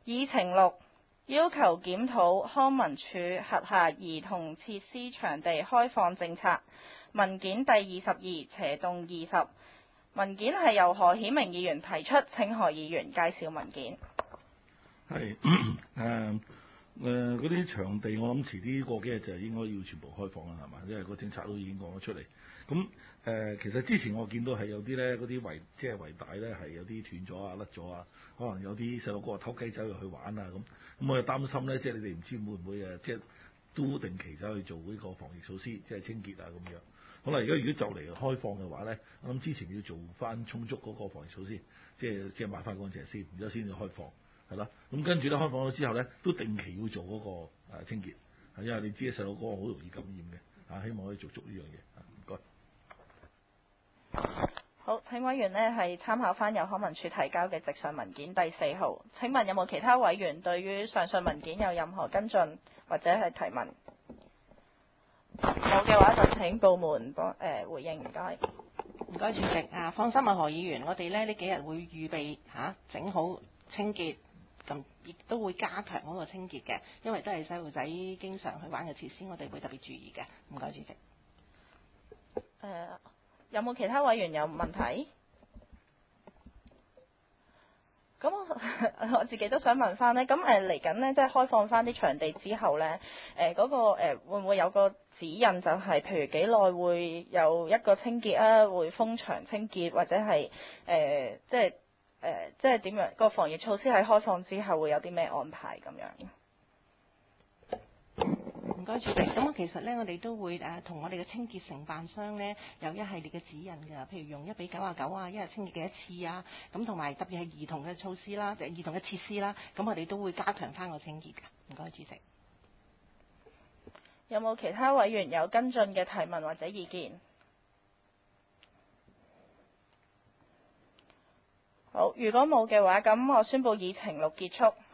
議程6要求檢討康文署轄下兒童設施場地開放政策，文件第22/20。文件係由何顯明議員提出，請何議員介紹文件。 係嗰啲場地，我諗遲啲過幾日就應該要全部開放啦，係嘛？因為個政策都已經講咗出嚟。咁其實之前我見到係有啲咧，嗰啲圍帶咧係有啲斷咗啊、甩咗啊，可能有啲細路哥偷雞走入去玩啊咁。咁我又擔心咧，即係你哋唔知會唔會即係都定期走去做呢個防疫措施，即係清潔啊咁樣。好啦，如果就嚟開放嘅話咧，我諗之前要做翻充足嗰個防疫措施，即係抹翻乾淨先，然之後先至開放。係啦，咁跟住咧開放咗之後咧，都定期要做嗰個清潔，因為你知細路哥好容易感染嘅，希望可以做足呢樣嘢，唔該。 好，請委員呢係參考翻由康文署提交嘅直上文件第4號。請問有冇其他委員對於上述文件有任何跟進或者係提問？冇嘅話就請部門回應，唔該。 唔該，主席。放心啊，何議員，我哋呢幾日會預備整好清潔。咁亦都會加強嗰個清潔嘅，因為都係細路仔經常去玩嘅設施，我哋會特別注意嘅。唔該，主席。 有冇其他委員有問題？咁我自己都想問翻呢。咁嚟緊呢，即係開放翻啲場地之後呢，嗰個會唔會有個指引，就係譬如幾耐會有一個清潔啊，會封場清潔，或者係即係點樣個防疫措施喺開放之後會有啲咩安排咁樣？ 唔該，主席。咁其實呢，我哋都會同我哋嘅清潔承辦商呢有一系列嘅指引㗎，譬如用1:99啊，一日清潔幾多次啊，咁同埋特別係兒童嘅措施啦，兒童嘅設施啦，咁我哋都會加強翻個清潔㗎。唔該，主席。 有冇其他委員有跟進嘅提問或者意見？好，如果冇嘅話，咁我宣布議程6結束。